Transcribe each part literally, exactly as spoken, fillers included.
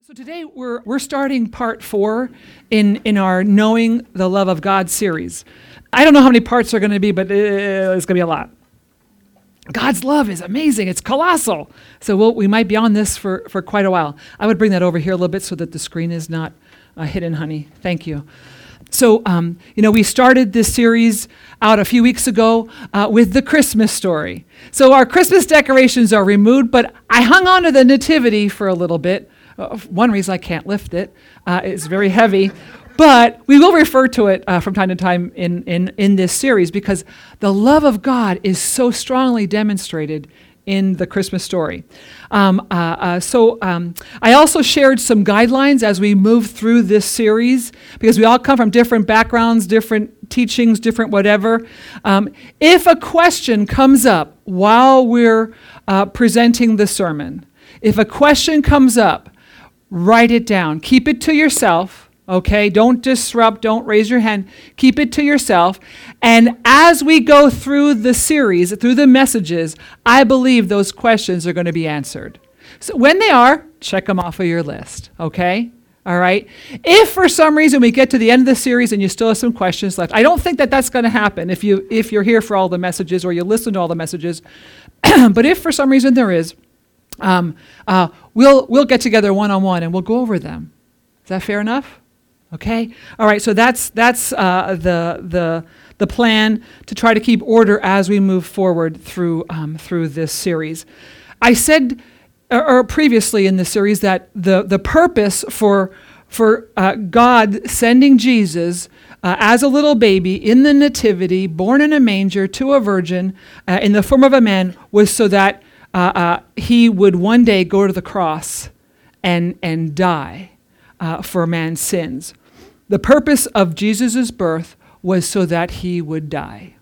So today we're we're starting part four in in our Knowing the Love of God series. I don't know how many parts are going to be, but uh, it's going to be a lot. God's love is amazing. It's colossal. So we'll, we might be on this for, for quite a while. I would bring that over here a little bit so that the screen is not uh, hidden, honey. Thank you. So, um, you know, we started this series out a few weeks ago uh, with the Christmas story. So our Christmas decorations are removed, but I hung on to the nativity for a little bit. Uh, one reason I can't lift it, uh, it's very heavy, but we will refer to it uh, from time to time in, in, in this series because the love of God is so strongly demonstrated in the Christmas story. Um, uh, uh, so um, I also shared some guidelines as we move through this series because we all come from different backgrounds, different teachings, different whatever. Um, if a question comes up while we're uh, presenting the sermon, if a question comes up, write it down. Keep it to yourself, okay? Don't disrupt. Don't raise your hand. Keep it to yourself. And as we go through the series, through the messages, I believe those questions are going to be answered. So when they are, check them off of your list, okay? All right? If for some reason we get to the end of the series and you still have some questions left, I don't think that that's going to happen if, you, if you're here for all the messages or you listen to all the messages. But if for some reason there is, Um, uh, we'll we'll get together one-on-one and we'll go over them. Is that fair enough? Okay. All right. So that's that's uh, the the the plan to try to keep order as we move forward through um, through this series. I said or, or previously in the series that the the purpose for for uh, God sending Jesus uh, as a little baby in the nativity, born in a manger to a virgin uh, in the form of a man, was so that Uh, uh, he would one day go to the cross and and die uh, for man's sins. The purpose of Jesus' birth was so that he would die.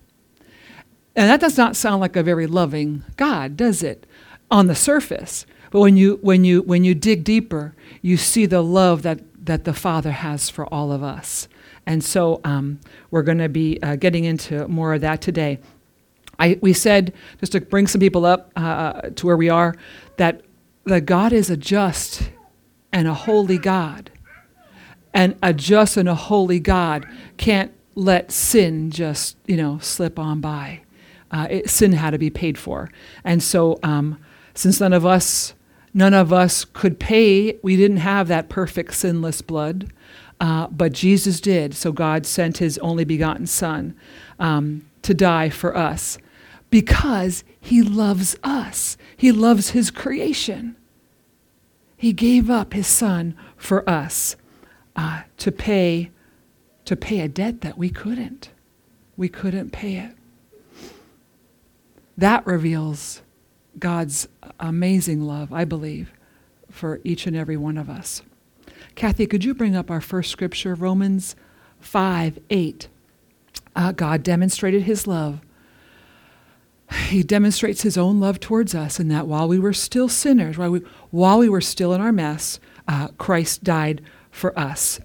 And that does not sound like a very loving God, does it, on the surface? But when you when you when you dig deeper, you see the love that that the Father has for all of us. And so um, we're going to be uh, getting into more of that today. I, we said, just to bring some people up uh, to where we are, that, that God is a just and a holy God. And a just and a holy God can't let sin just, you know, slip on by. Uh, it, sin had to be paid for. And so um, since none of us, none of us could pay, we didn't have that perfect sinless blood, uh, but Jesus did. So God sent his only begotten Son um, to die for us. Because he loves us. He loves his creation. He gave up his Son for us uh, to pay to pay a debt that we couldn't. We couldn't pay it. That reveals God's amazing love, I believe, for each and every one of us. Kathy, could you bring up our first scripture, Romans five eight? Uh, God demonstrated his love. He demonstrates his own love towards us in that while we were still sinners, while we, while we were still in our mess, uh, Christ died for us.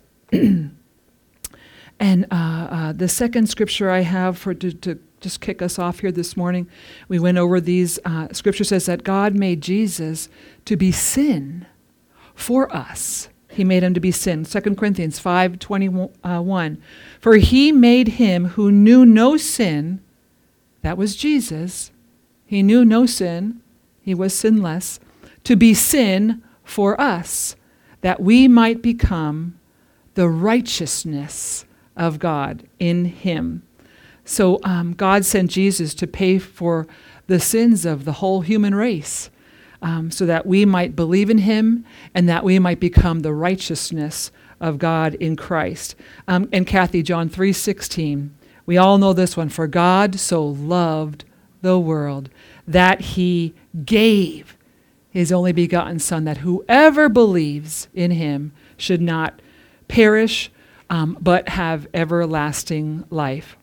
And uh, uh, the second scripture I have for to, to just kick us off here this morning, we went over these. Uh, scripture says that God made Jesus to be sin for us. He made him to be sin. Second Corinthians five twenty-one. For he made him who knew no sin. That was Jesus. He knew no sin. He was sinless. To be sin for us, that we might become the righteousness of God in him. So um, God sent Jesus to pay for the sins of the whole human race, um, so that we might believe in him and that we might become the righteousness of God in Christ. Um, and Kathy, John three sixteen. We all know this one. For God so loved the world that he gave his only begotten Son, that whoever believes in him should not perish, um, but have everlasting life.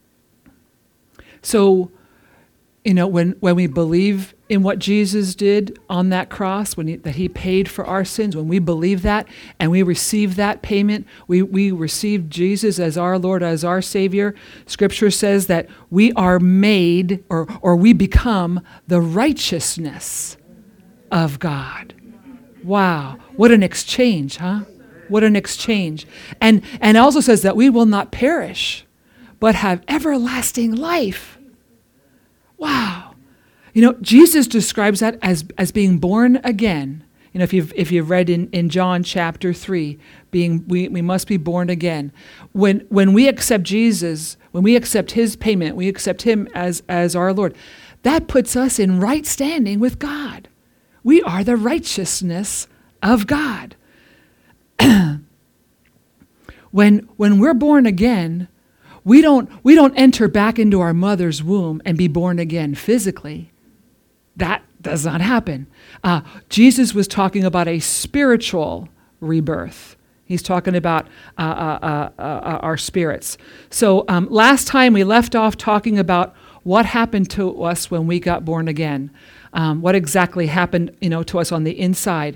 So, you know, when, when we believe in what Jesus did on that cross, when he, that he paid for our sins, when we believe that and we receive that payment, we, we receive Jesus as our Lord, as our Savior, Scripture says that we are made or, or we become the righteousness of God. Wow. What an exchange, huh? What an exchange. And and it also says that we will not perish, but have everlasting life. Wow. You know, Jesus describes that as, as being born again. You know, if you've if you've read in, in John chapter three, being we, we must be born again. When when we accept Jesus, when we accept his payment, we accept him as, as our Lord, that puts us in right standing with God. We are the righteousness of God. when when we're born again, we don't we don't enter back into our mother's womb and be born again physically. That does not happen. Uh, Jesus was talking about a spiritual rebirth. He's talking about uh, uh, uh, uh, our spirits. So um, last time we left off talking about what happened to us when we got born again. Um, what exactly happened, you know, to us on the inside.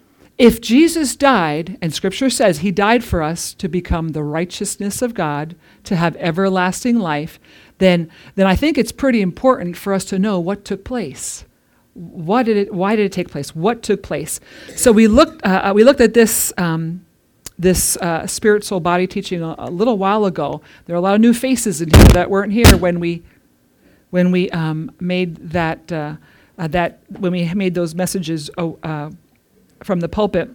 If Jesus died, and Scripture says he died for us to become the righteousness of God, to have everlasting life, then then I think it's pretty important for us to know what took place. What did it? Why did it take place? What took place? So we looked. Uh, we looked at this um, this uh, spirit, soul, body teaching a, a little while ago. There are a lot of new faces in here that weren't here when we when we um, made that uh, uh, that when we made those messages oh, uh, from the pulpit.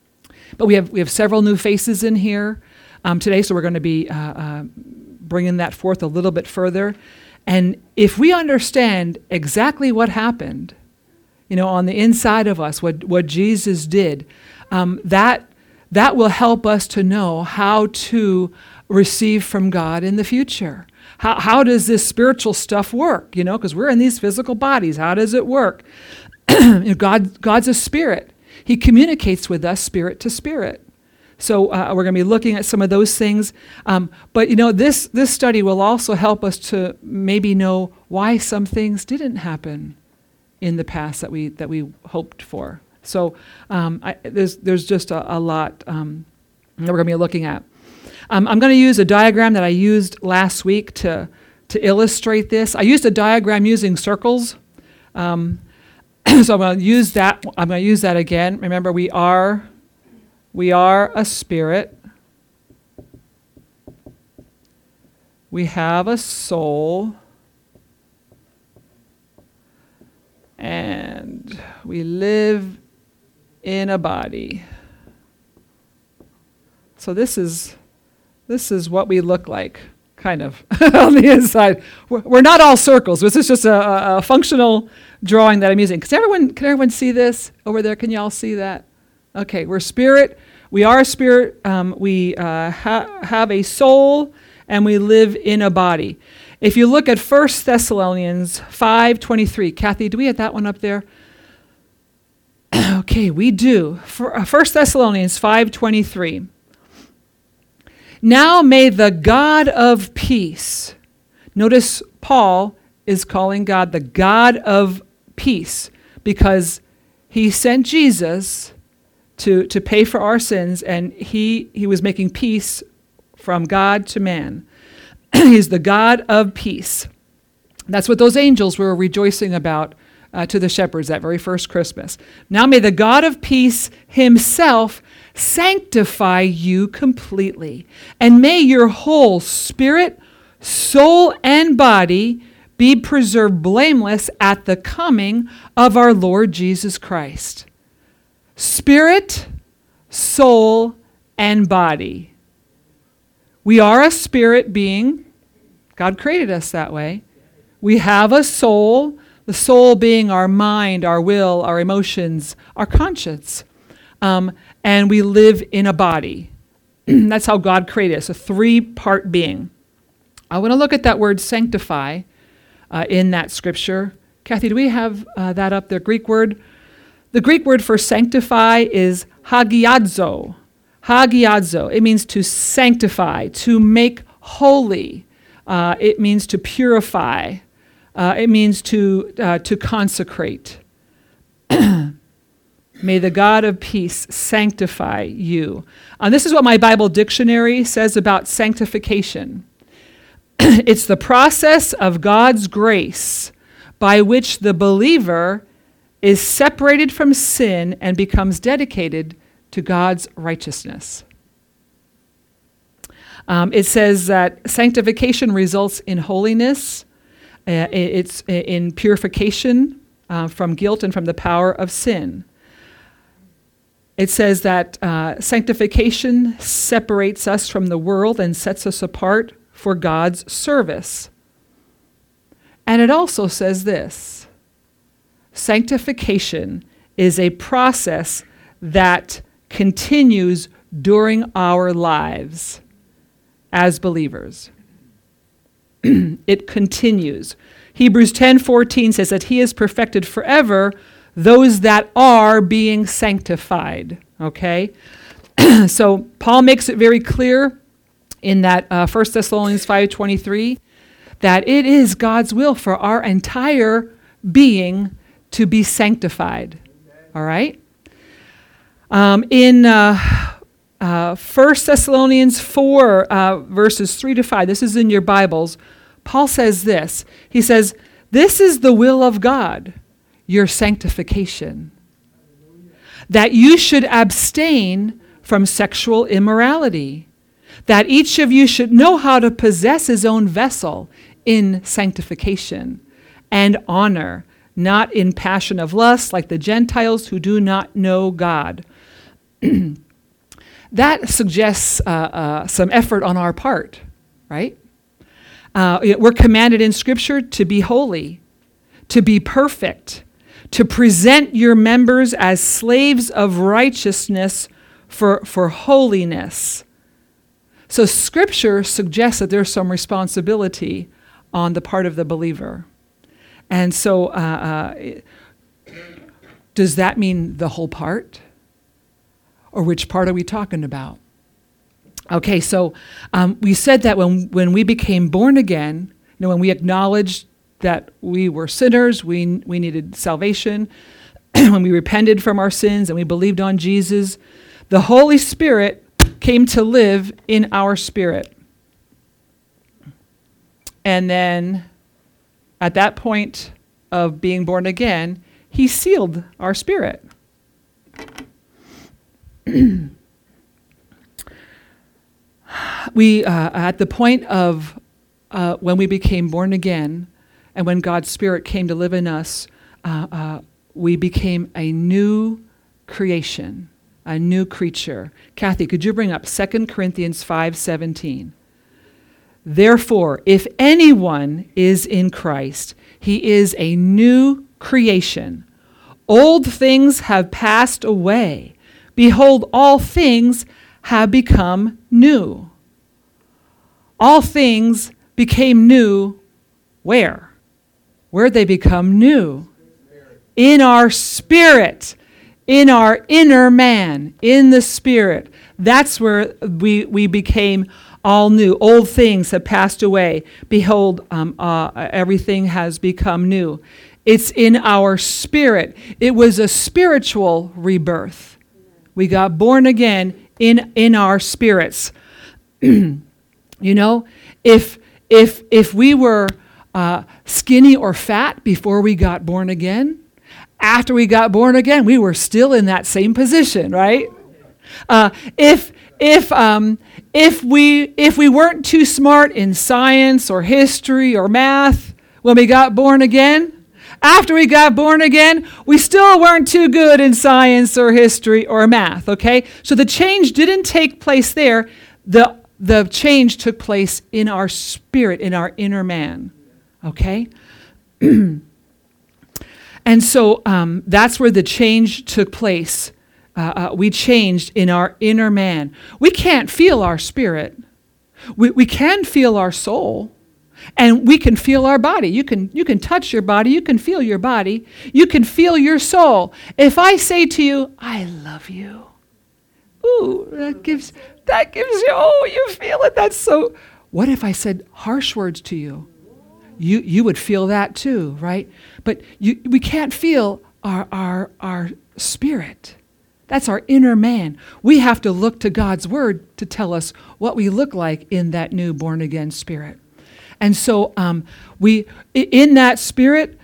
But we have we have several new faces in here um, today, so we're going to be uh, uh, bringing that forth a little bit further. And if we understand exactly what happened, you know, on the inside of us, what what Jesus did, um, that that will help us to know how to receive from God in the future. How how does this spiritual stuff work? You know, because we're in these physical bodies. How does it work? You know, God God's a spirit. He communicates with us spirit to spirit. So uh, we're going to be looking at some of those things. Um, but, you know, this this study will also help us to maybe know why some things didn't happen in the past that we that we hoped for. So um, I, there's there's just a, a lot um, that we're going to be looking at. Um, I'm going to use a diagram that I used last week to to illustrate this. I used a diagram using circles. Um, so I'm going to use that. I'm going to use that again. Remember, we are we are a spirit. We have a soul. And we live in a body. So this is this is what we look like, kind of, on the inside. We're, we're not all circles. This is just a, a functional drawing that I'm using. Can everyone, can everyone see this over there? Can you all see that? Okay, we're spirit. We are a spirit. Um, we uh, ha- have a soul, and we live in a body. If you look at First Thessalonians five twenty-three, Kathy, do we have that one up there? Okay, we do. For, uh, First Thessalonians five twenty-three. Now may the God of peace, notice Paul is calling God the God of peace because he sent Jesus to, to pay for our sins, and he, he was making peace from God to man. He's the God of peace. That's what those angels were rejoicing about uh, to the shepherds that very first Christmas. Now may the God of peace himself sanctify you completely, and may your whole spirit, soul, and body be preserved blameless at the coming of our Lord Jesus Christ. Spirit, soul, and body. We are a spirit being. God created us that way. We have a soul, the soul being our mind, our will, our emotions, our conscience. Um, and we live in a body. That's how God created us, a three-part being. I want to look at that word sanctify uh, in that scripture. Kathy, do we have uh, that up there? Greek word. The Greek word for sanctify is hagiadzo. Hagiadzo. It means to sanctify, to make holy. Uh, it means to purify. Uh, it means to uh, to consecrate. May the God of peace sanctify you. Uh, this is what my Bible dictionary says about sanctification. It's the process of God's grace by which the believer is separated from sin and becomes dedicated to God's righteousness. Um, it says that sanctification results in holiness. Uh, it's in purification uh, from guilt and from the power of sin. It says that uh, sanctification separates us from the world and sets us apart for God's service. And it also says this: sanctification is a process that continues during our lives as believers. It continues. Hebrews ten fourteen says that he has perfected forever those that are being sanctified. Okay? So Paul makes it very clear in that uh, First Thessalonians five twenty-three that it is God's will for our entire being to be sanctified. All right? Um, in uh, uh, First Thessalonians four, uh, verses three to five, this is in your Bibles, Paul says this. He says, "This is the will of God, your sanctification, that you should abstain from sexual immorality, that each of you should know how to possess his own vessel in sanctification and honor, not in passion of lust like the Gentiles who do not know God." That suggests uh, uh, some effort on our part, right? Uh, we're commanded in Scripture to be holy, to be perfect, to present your members as slaves of righteousness for, for holiness. So Scripture suggests that there's some responsibility on the part of the believer. And so uh, uh, does that mean the whole part? Or which part are we talking about? Okay, so um, we said that when, when we became born again, you know, when we acknowledged that we were sinners, we, we needed salvation, when we repented from our sins and we believed on Jesus, the Holy Spirit came to live in our spirit. And then at that point of being born again, he sealed our spirit. We, uh, at the point of uh, when we became born again and when God's Spirit came to live in us, uh, uh, we became a new creation, a new creature. Kathy, could you bring up Second Corinthians five seventeen? "Therefore, if anyone is in Christ, he is a new creation. Old things have passed away. Behold, all things have become new." All things became new where? Where they become new? In our spirit. In our inner man. In the spirit. That's where we, we became all new. Old things have passed away. Behold, um, uh, everything has become new. It's in our spirit. It was a spiritual rebirth. We got born again in, in our spirits. You know, if if if we were uh, skinny or fat before we got born again, after we got born again, we were still in that same position, right? Uh, if if um, if we if we weren't too smart in science or history or math when we got born again, after we got born again, we still weren't too good in science or history or math. Okay, so the change didn't take place there. The The change took place in our spirit, in our inner man, okay? And so um, that's where the change took place. Uh, uh, we changed in our inner man. We can't feel our spirit. We, we can feel our soul, and we can feel our body. You can, you can touch your body. You can feel your body. You can feel your soul. If I say to you, "I love you," ooh, that gives... That gives you, oh, you feel it. That's so. What if I said harsh words to you? You you would feel that too, right? But you, we can't feel our, our, our spirit. That's our inner man. We have to look to God's word to tell us what we look like in that new born again spirit. And so um, we, in that spirit,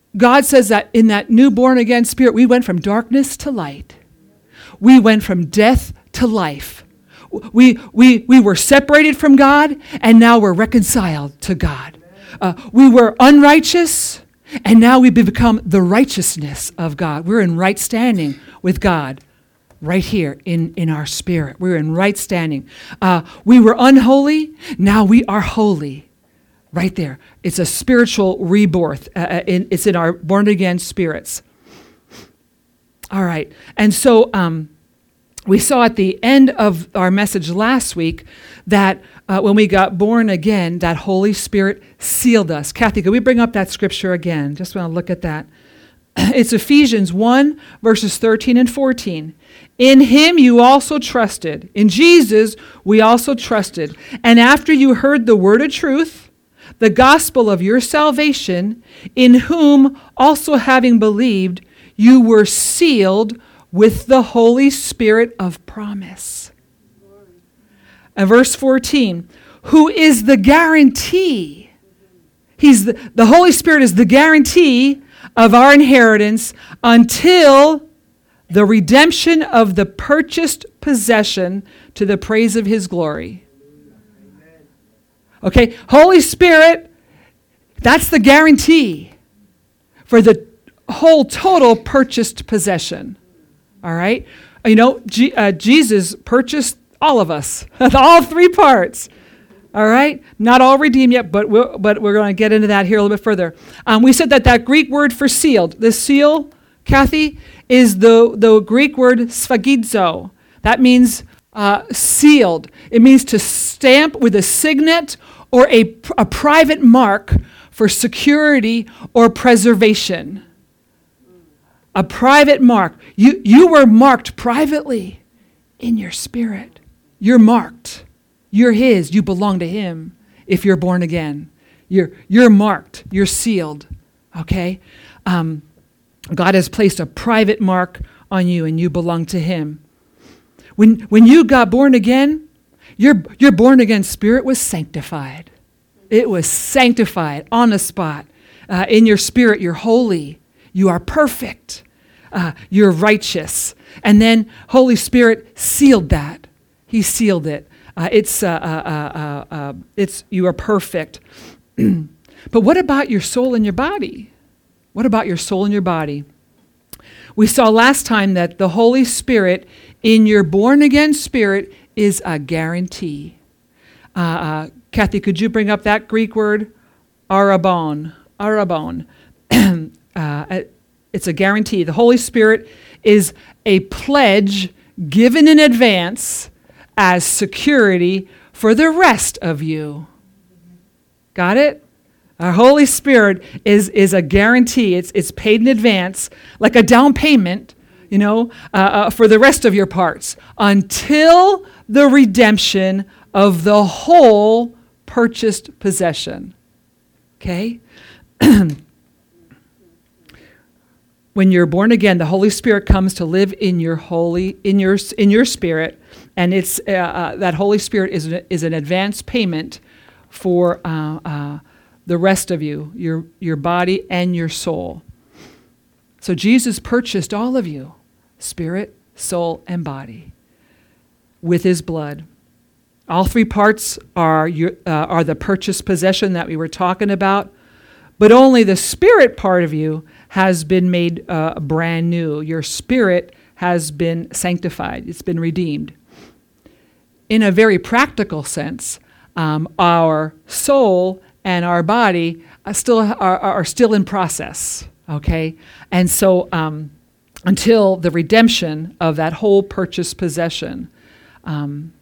God says that in that new born again spirit, we went from darkness to light. We went from death to life. We, we, we were separated from God, and now we're reconciled to God. Uh, we were unrighteous, and now we've become the righteousness of God. We're in right standing with God right here in, in our spirit. We're in right standing. Uh, we were unholy, now we are holy. Right there. It's a spiritual rebirth. Uh, in, it's in our born-again spirits. All right. And so um, we saw at the end of our message last week that uh, when we got born again, that Holy Spirit sealed us. Kathy, could we bring up that scripture again? Just want to look at that. It's Ephesians one, verses thirteen and fourteen. In him you also trusted. In Jesus we also trusted. And after you heard the word of truth, the gospel of your salvation, in whom also having believed, you were sealed with the Holy Spirit of promise. And verse fourteen, who is the guarantee? He's the, the Holy Spirit is the guarantee of our inheritance until the redemption of the purchased possession to the praise of his glory. Okay, Holy Spirit, that's the guarantee for the whole total purchased possession. All right? You know, G- uh, Jesus purchased all of us, all three parts. All right? Not all redeemed yet, but we're, but we're going to get into that here a little bit further. Um, we said that that Greek word for sealed, the seal, Kathy, is the, the Greek word sphagizo. That means Uh, sealed. It means to stamp with a signet or a, a private mark for security or preservation. A private mark. You, you were marked privately in your spirit. You're marked. You're his. You belong to him if you're born again. You're, you're marked. You're sealed. Okay? Um, God has placed a private mark on you and you belong to him. When, when you got born again, your, your born again spirit was sanctified. It was sanctified on the spot. Uh, in your spirit, you're holy. You are perfect. Uh, you're righteous. And then Holy Spirit sealed that. He sealed it. Uh, it's, uh, uh, uh, uh, it's you are perfect. But what about your soul and your body? What about your soul and your body? We saw last time that the Holy Spirit in your born-again spirit is a guarantee. Uh, uh, Kathy, could you bring up that Greek word? Arabon. Arabon. uh, it's a guarantee. The Holy Spirit is a pledge given in advance as security for the rest of you. Got it? Our Holy Spirit is, is a guarantee. It's, it's paid in advance, like a down payment, you know, uh, uh, for the rest of your parts, until the redemption of the whole purchased possession. Okay? When you're born again, the Holy Spirit comes to live in your holy, in your in your spirit, and it's uh, uh, that Holy Spirit is an, is an advance payment for uh, uh, the rest of you, your your body and your soul. So Jesus purchased all of you, spirit, soul, and body, with his blood. All three parts are your, uh, are the purchased possession that we were talking about, but only the spirit part of you has been made uh, brand new. Your spirit has been sanctified. It's been redeemed. In a very practical sense, um, our soul and our body are still are, are still in process. Okay, and so um, until the redemption of that whole purchased possession, um,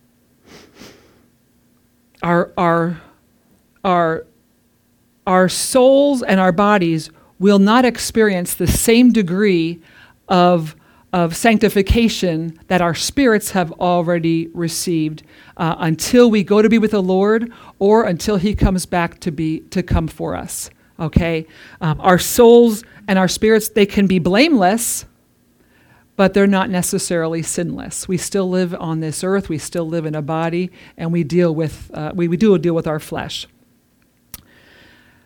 our our our our souls and our bodies will not experience the same degree of of sanctification that our spirits have already received uh, until we go to be with the Lord, or until he comes back to be to come for us. Okay, um, our souls and our spirits, they can be blameless, but they're not necessarily sinless. We still live on this earth. We still live in a body, and we deal with uh, we, we do deal with our flesh.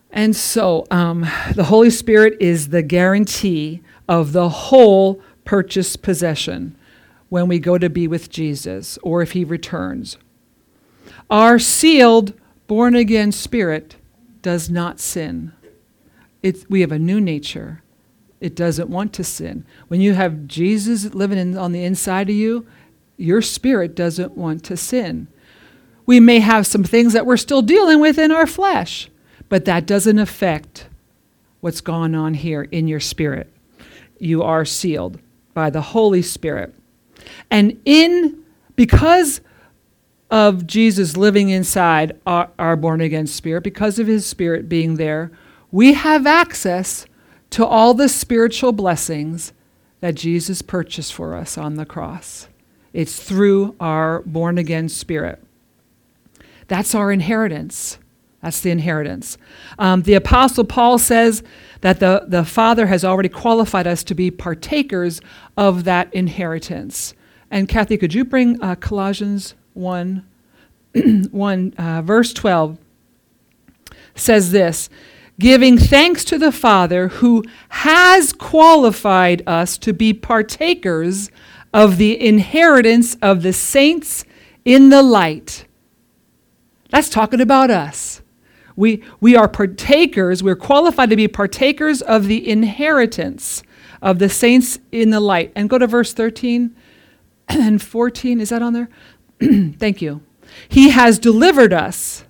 And so um, the Holy Spirit is the guarantee of the whole purchased possession when we go to be with Jesus or if he returns. Our sealed, born-again spirit does not sin. It's, we have a new nature. It doesn't want to sin. When you have Jesus living in, on the inside of you, your spirit doesn't want to sin. We may have some things that we're still dealing with in our flesh, but that doesn't affect what's going on here in your spirit. You are sealed by the Holy Spirit. And in because of Jesus living inside our, our born-again spirit, because of his spirit being there, we have access to all the spiritual blessings that Jesus purchased for us on the cross. It's through our born-again spirit. That's our inheritance. That's the inheritance. Um, the Apostle Paul says that the, the Father has already qualified us to be partakers of that inheritance. And Kathy, could you bring uh, Colossians one, one uh, verse twelve says this, giving thanks to the Father who has qualified us to be partakers of the inheritance of the saints in the light. That's talking about us. We, we are partakers, we're qualified to be partakers of the inheritance of the saints in the light. And go to verse thirteen and fourteen, is that on there? Thank you. He has delivered us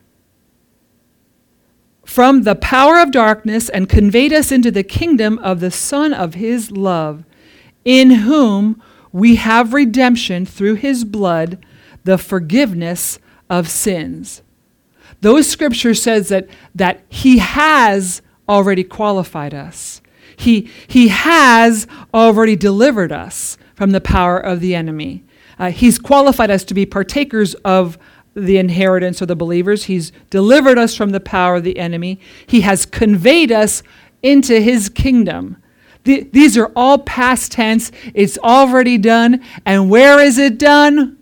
from the power of darkness and conveyed us into the kingdom of the Son of his love, in whom we have redemption through his blood, the forgiveness of sins. Those scriptures says that, that he has already qualified us. He, he has already delivered us from the power of the enemy. Uh, he's qualified us to be partakers of the inheritance of the believers. He's delivered us from the power of the enemy. He has conveyed us into his kingdom. The, these are all past tense. It's already done. And where is it done?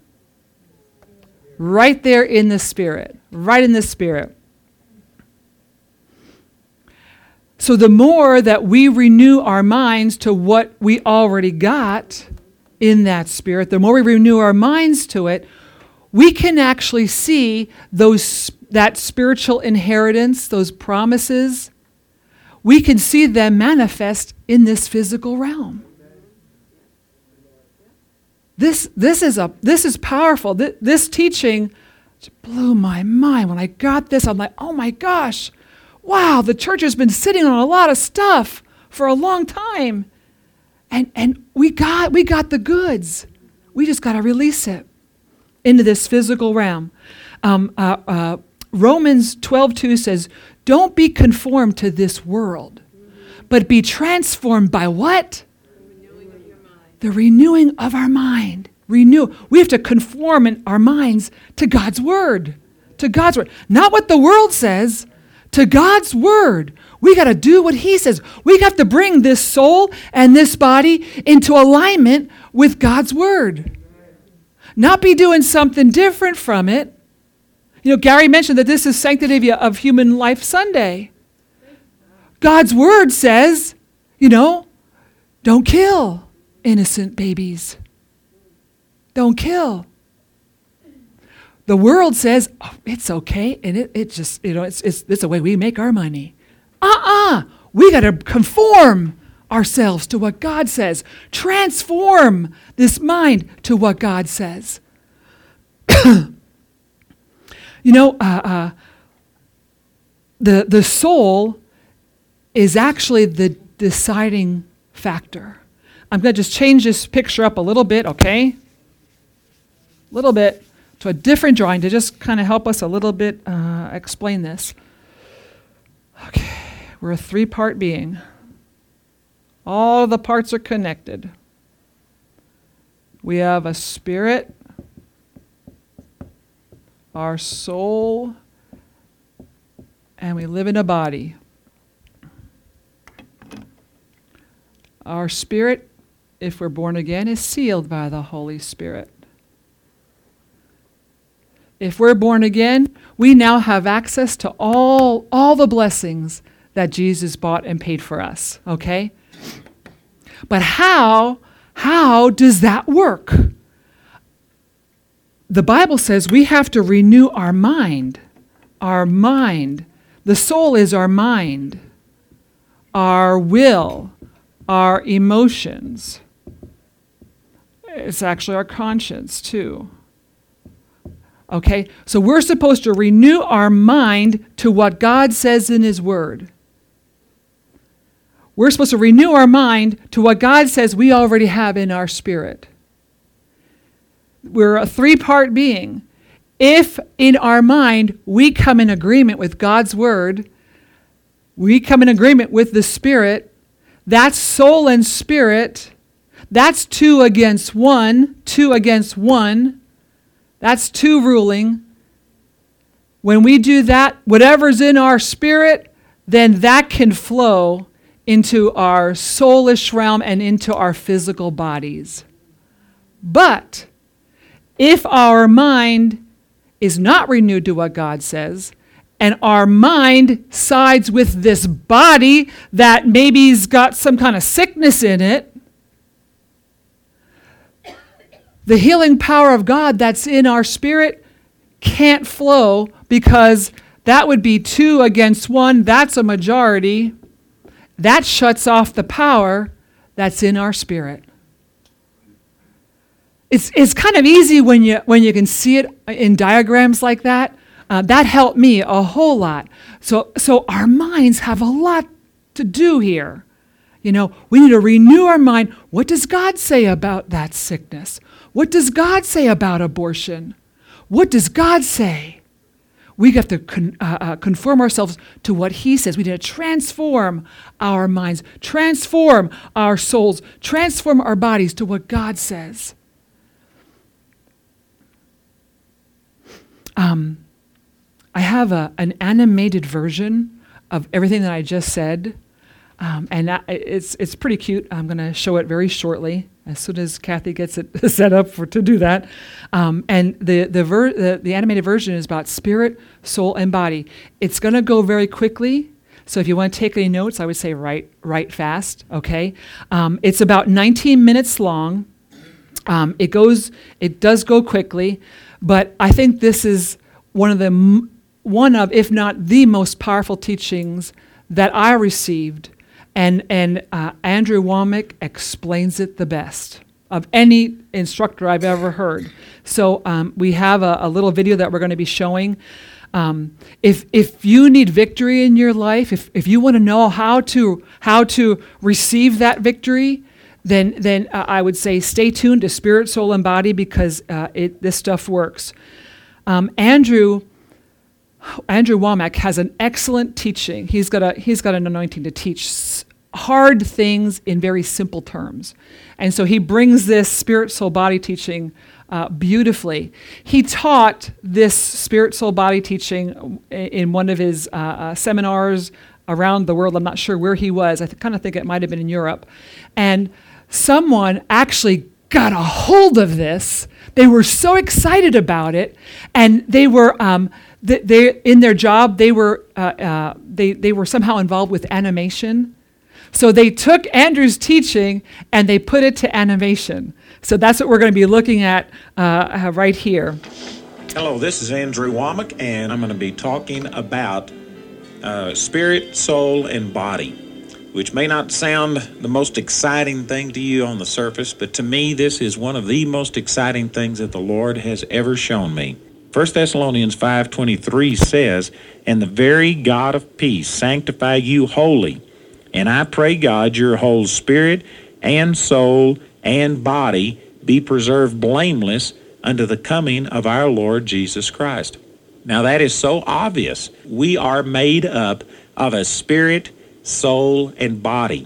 Right there in the Spirit. Right in the Spirit. So the more that we renew our minds to what we already got in that Spirit, the more we renew our minds to it, we can actually see those that spiritual inheritance, those promises. We can see them manifest in this physical realm. This this is a this is powerful. This, this teaching blew my mind. When I got this, I'm like, oh my gosh, wow, the church has been sitting on a lot of stuff for a long time. And and we got we got the goods. We just got to release it into this physical realm. Um, uh, uh, Romans twelve two says, don't be conformed to this world, but be transformed by what? The renewing of our mind. Renew. We have to conform in our minds to God's word. To God's word. Not what the world says. To God's word. We got to do what he says. We have to bring this soul and this body into alignment with God's word. Not be doing something different from it. You know, Gary mentioned that this is Sanctity of Human Life Sunday. God's word says, you know, don't kill innocent babies. Don't kill. The world says, oh, it's okay, and it, it just, you know, it's, it's, it's the way we make our money. Uh-uh. We got to conform ourselves to what God says. Transform this mind to what God says. You know, uh, uh, the, the soul is actually the deciding factor. I'm going to just change this picture up a little bit, okay? A little bit to a different drawing to just kind of help us a little bit uh, explain this. Okay, we're a three-part being. All the parts are connected. We have a spirit, our soul, and we live in a body. Our spirit, if we're born again, is sealed by the Holy Spirit. if we're born again, we now have access to all, all the blessings that Jesus bought and paid for us, okay? But how, how does that work? The Bible says we have to renew our mind. Our mind. The soul is our mind, our will, our emotions. It's actually our conscience, too. Okay? So we're supposed to renew our mind to what God says in His Word. We're supposed to renew our mind to what God says we already have in our spirit. We're a three-part being. If in our mind we come in agreement with God's Word, we come in agreement with the Spirit, that's soul and spirit. That's two against one, two against one. That's two ruling. When we do that, whatever's in our spirit, then that can flow into our soulish realm and into our physical bodies. But if our mind is not renewed to what God says, and our mind sides with this body that maybe's got some kind of sickness in it, the healing power of God that's in our spirit can't flow, because that would be two against one. That's a majority. That shuts off the power that's in our spirit. It's it's kind of easy when you when you can see it in diagrams like that. Uh, that helped me a whole lot. So so our minds have a lot to do here. You know, we need to renew our mind. What does God say about that sickness? What does God say about abortion? What does God say? We have to con- uh, uh, conform ourselves to what He says. We need to transform our minds, transform our souls, transform our bodies to what God says. Um, I have a, an animated version of everything that I just said, um, and that, it's it's pretty cute. I'm going to show it very shortly, as soon as Kathy gets it set up for to do that. Um, and the the, ver- the the animated version is about spirit, soul, and body. It's going to go very quickly, so if you want to take any notes, I would say write write fast. Okay, um, it's about nineteen minutes long. Um, it goes it does go quickly, but I think this is one of the one of, if not the most powerful teachings that I received. And and uh, Andrew Wommack explains it the best of any instructor I've ever heard. So um, we have a, a little video that we're going to be showing. Um, if if you need victory in your life, if if you want to know how to how to receive that victory, then then uh, I would say stay tuned to Spirit, Soul, and Body, because uh, it this stuff works. Um, Andrew. Andrew Wommack has an excellent teaching. He's got a he's got an anointing to teach hard things in very simple terms, and so he brings this spirit, soul, body teaching uh, beautifully. He taught this spirit, soul, body teaching in one of his uh, uh, seminars around the world. I'm not sure where he was. I th- kind of think it might have been in Europe, and someone actually got a hold of this. They were so excited about it, and they were. Um, They, they in their job they were uh, uh, they they were somehow involved with animation, so they took Andrew's teaching and they put it to animation. So that's what we're going to be looking at uh, right here. Hello, this is Andrew Wommack, and I'm going to be talking about uh, spirit, soul, and body, which may not sound the most exciting thing to you on the surface, but to me this is one of the most exciting things that the Lord has ever shown me. First Thessalonians five twenty-three says, "And the very God of peace sanctify you wholly. And I pray God your whole spirit and soul and body be preserved blameless unto the coming of our Lord Jesus Christ." Now that is so obvious. We are made up of a spirit, soul, and body.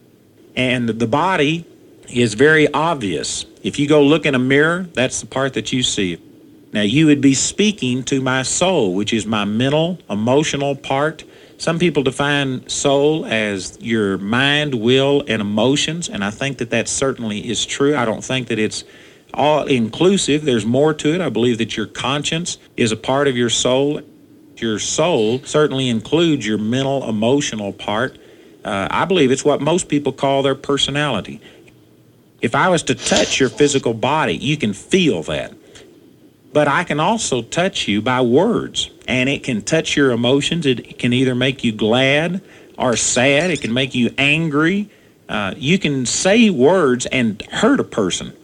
And the body is very obvious. If you go look in a mirror, that's the part that you see. Now, you would be speaking to my soul, which is my mental, emotional part. Some people define soul as your mind, will, and emotions, and I think that that certainly is true. I don't think that it's all inclusive. There's more to it. I believe that your conscience is a part of your soul. Your soul certainly includes your mental, emotional part. Uh, I believe it's what most people call their personality. If I was to touch your physical body, you can feel that. But I can also touch you by words, and it can touch your emotions. It can either make you glad or sad. It can make you angry. Uh, you can say words and hurt a person.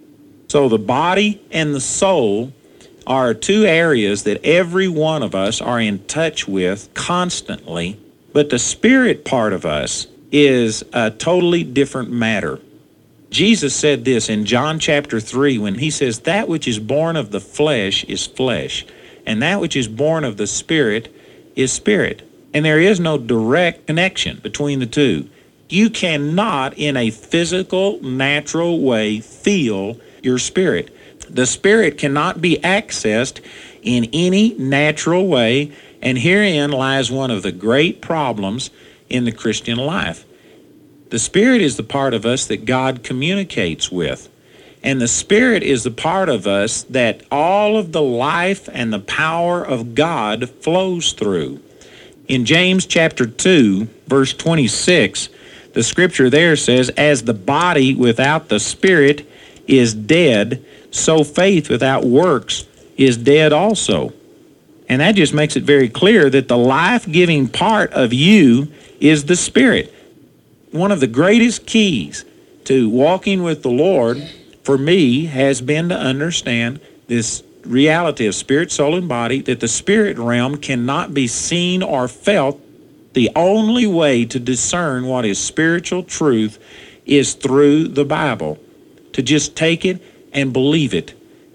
So the body and the soul are two areas that every one of us are in touch with constantly, but the spirit part of us is a totally different matter. Jesus said this in John chapter three when he says, that which is born of the flesh is flesh, and that which is born of the spirit is spirit. And there is no direct connection between the two. You cannot, in a physical, natural way, feel your spirit. The spirit cannot be accessed in any natural way, and herein lies one of the great problems in the Christian life. The spirit is the part of us that God communicates with, and the spirit is the part of us that all of the life and the power of God flows through. In James chapter two, verse twenty-six, the scripture there says, as the body without the spirit is dead, so faith without works is dead also. And that just makes it very clear that the life-giving part of you is the spirit. One of the greatest keys to walking with the Lord for me has been to understand this reality of spirit, soul, and body, that the spirit realm cannot be seen or felt. The only way to discern what is spiritual truth is through the Bible, to just take it and believe it.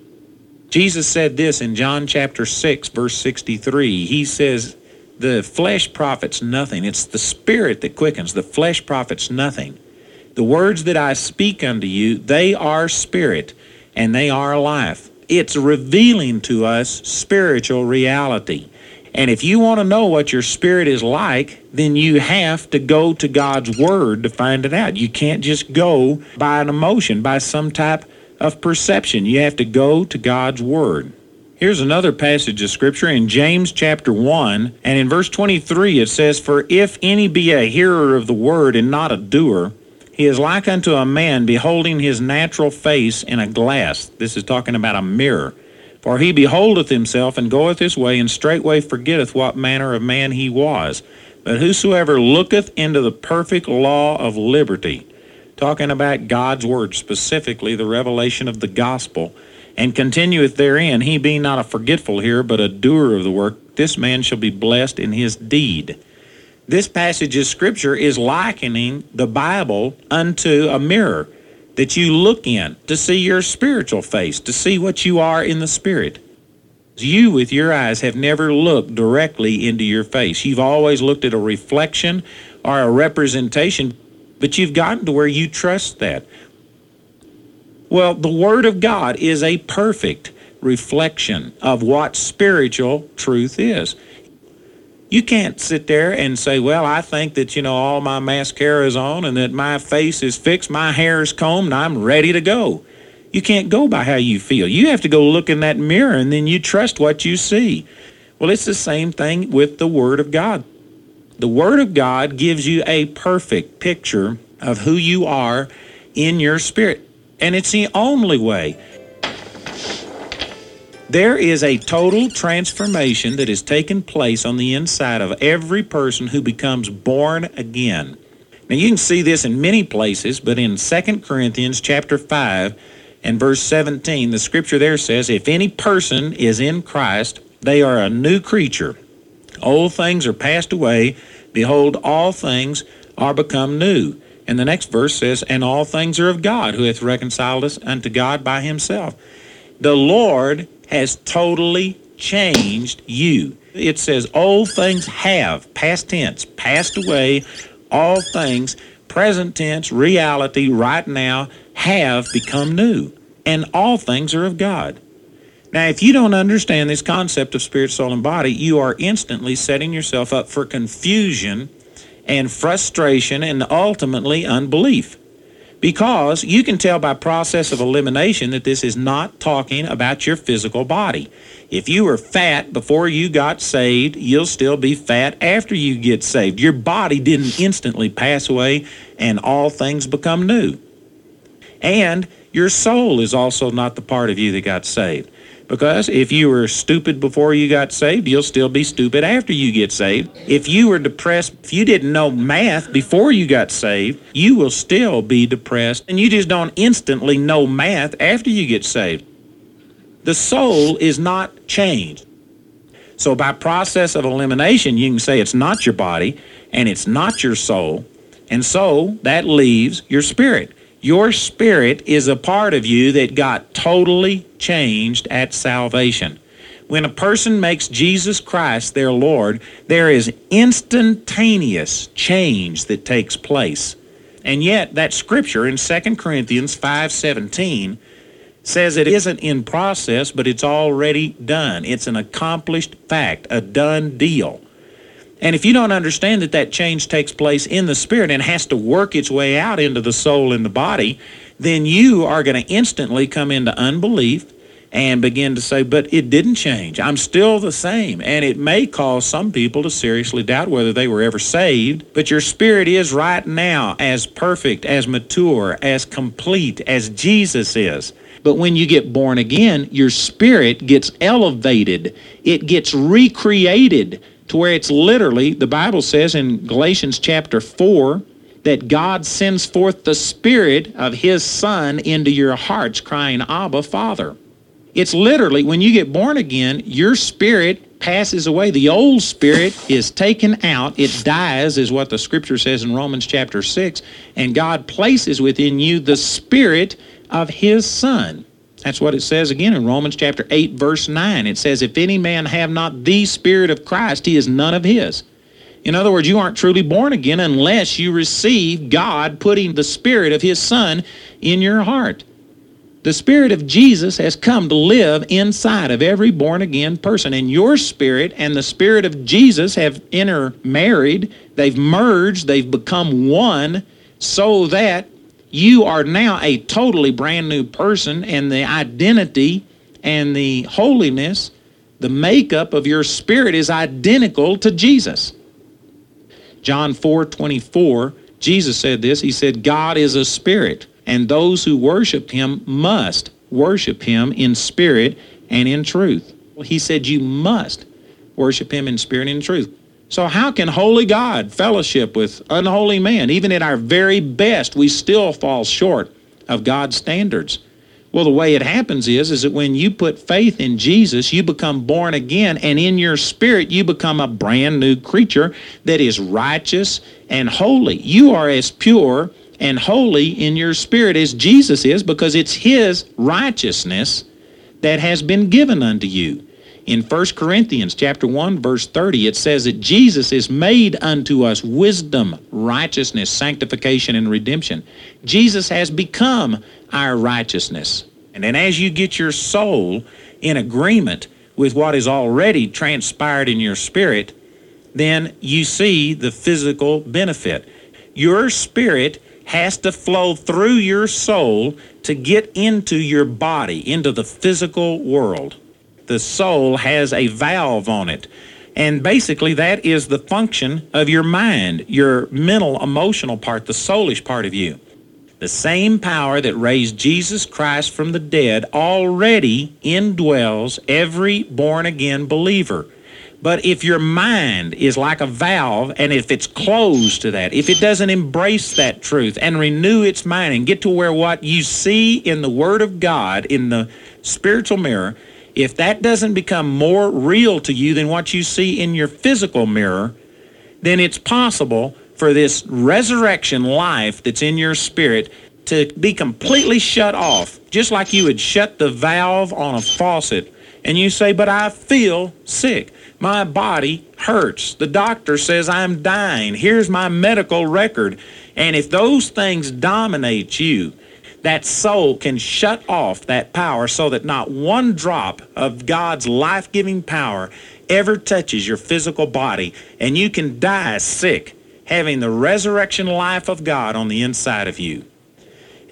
Jesus said this in John chapter six, verse sixty-three. He says, the flesh profits nothing. It's the spirit that quickens. The flesh profits nothing. The words that I speak unto you, they are spirit, and they are life. It's revealing to us spiritual reality. And if you want to know what your spirit is like, then you have to go to God's Word to find it out. You can't just go by an emotion, by some type of perception. You have to go to God's Word. Here's another passage of Scripture in James chapter one, and in verse twenty-three it says, for if any be a hearer of the word and not a doer, he is like unto a man beholding his natural face in a glass. This is talking about a mirror. For he beholdeth himself, and goeth his way, and straightway forgetteth what manner of man he was. But whosoever looketh into the perfect law of liberty, talking about God's word, specifically the revelation of the gospel, and continueth therein, he being not a forgetful hearer, but a doer of the work, this man shall be blessed in his deed. This passage of Scripture is likening the Bible unto a mirror that you look in to see your spiritual face, to see what you are in the Spirit. You, with your eyes, have never looked directly into your face. You've always looked at a reflection or a representation, but you've gotten to where you trust that. Well, the Word of God is a perfect reflection of what spiritual truth is. You can't sit there and say, well, I think that, you know, all my mascara is on and that my face is fixed, my hair is combed, and I'm ready to go. You can't go by how you feel. You have to go look in that mirror, and then you trust what you see. Well, it's the same thing with the Word of God. The Word of God gives you a perfect picture of who you are in your spirit. And it's the only way. There is a total transformation that has taken place on the inside of every person who becomes born again. Now you can see this in many places, but in Second Corinthians chapter five and verse seventeen, the scripture there says, if any person is in Christ, they are a new creature. Old things are passed away. Behold, all things are become new. And the next verse says, and all things are of God, who hath reconciled us unto God by himself. The Lord has totally changed you. It says, old things have, past tense, passed away. All things, present tense, reality, right now, have become new. And all things are of God. Now, if you don't understand this concept of spirit, soul, and body, you are instantly setting yourself up for confusion and frustration and ultimately unbelief. Because you can tell by process of elimination that this is not talking about your physical body. If you were fat before you got saved, you'll still be fat after you get saved. Your body didn't instantly pass away and all things become new. And your soul is also not the part of you that got saved. Because if you were stupid before you got saved, you'll still be stupid after you get saved. If you were depressed, if you didn't know math before you got saved, you will still be depressed. And you just don't instantly know math after you get saved. The soul is not changed. So by process of elimination, you can say it's not your body and it's not your soul. And so that leaves your spirit. Your spirit is a part of you that got totally changed at salvation. When a person makes Jesus Christ their Lord, there is instantaneous change that takes place. And yet that scripture in Second Corinthians five seventeen says it isn't in process, but it's already done. It's an accomplished fact, a done deal. And if you don't understand that that change takes place in the spirit and has to work its way out into the soul and the body, then you are going to instantly come into unbelief and begin to say, but it didn't change. I'm still the same. And it may cause some people to seriously doubt whether they were ever saved. But your spirit is right now as perfect, as mature, as complete as Jesus is. But when you get born again, your spirit gets elevated. It gets recreated to where it's literally, the Bible says in Galatians chapter four, that God sends forth the Spirit of His Son into your hearts, crying, Abba, Father. It's literally, when you get born again, your spirit passes away. The old spirit is taken out. It dies, is what the Scripture says in Romans chapter six, and God places within you the Spirit of His Son. That's what it says again in Romans chapter eight, verse nine. It says, if any man have not the Spirit of Christ, he is none of His. In other words, you aren't truly born again unless you receive God putting the Spirit of His Son in your heart. The Spirit of Jesus has come to live inside of every born-again person. And your spirit and the Spirit of Jesus have intermarried. They've merged. They've become one, so that you are now a totally brand new person, and the identity and the holiness, the makeup of your spirit is identical to Jesus. John four twenty-four, Jesus said this. He said, God is a spirit, and those who worship Him must worship Him in spirit and in truth. Well, He said you must worship Him in spirit and in truth. So how can holy God fellowship with unholy man? Even at our very best, we still fall short of God's standards. Well, the way it happens is, is that when you put faith in Jesus, you become born again, and in your spirit, you become a brand new creature that is righteous and holy. You are as pure and holy in your spirit as Jesus is, because it's His righteousness that has been given unto you. In First Corinthians chapter one, verse thirty, it says that Jesus is made unto us wisdom, righteousness, sanctification, and redemption. Jesus has become our righteousness. And then as you get your soul in agreement with what is already transpired in your spirit, then you see the physical benefit. Your spirit has to flow through your soul to get into your body, into the physical world. The soul has a valve on it. And basically that is the function of your mind, your mental, emotional part, the soulish part of you. The same power that raised Jesus Christ from the dead already indwells every born-again believer. But if your mind is like a valve, and if it's closed to that, if it doesn't embrace that truth and renew its mind and get to where what you see in the Word of God, in the spiritual mirror, if that doesn't become more real to you than what you see in your physical mirror, then it's possible for this resurrection life that's in your spirit to be completely shut off, just like you would shut the valve on a faucet. And you say, but I feel sick. My body hurts. The doctor says I'm dying. Here's my medical record. And if those things dominate you, that soul can shut off that power so that not one drop of God's life-giving power ever touches your physical body, and you can die sick, having the resurrection life of God on the inside of you.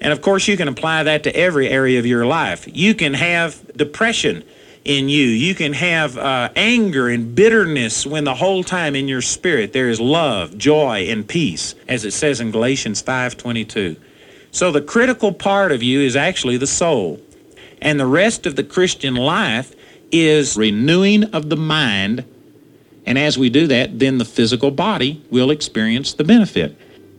And of course, you can apply that to every area of your life. You can have depression in you. You can have uh, anger and bitterness when the whole time in your spirit there is love, joy, and peace, as it says in Galatians five twenty-two. So the critical part of you is actually the soul. And the rest of the Christian life is renewing of the mind. And as we do that, then the physical body will experience the benefit.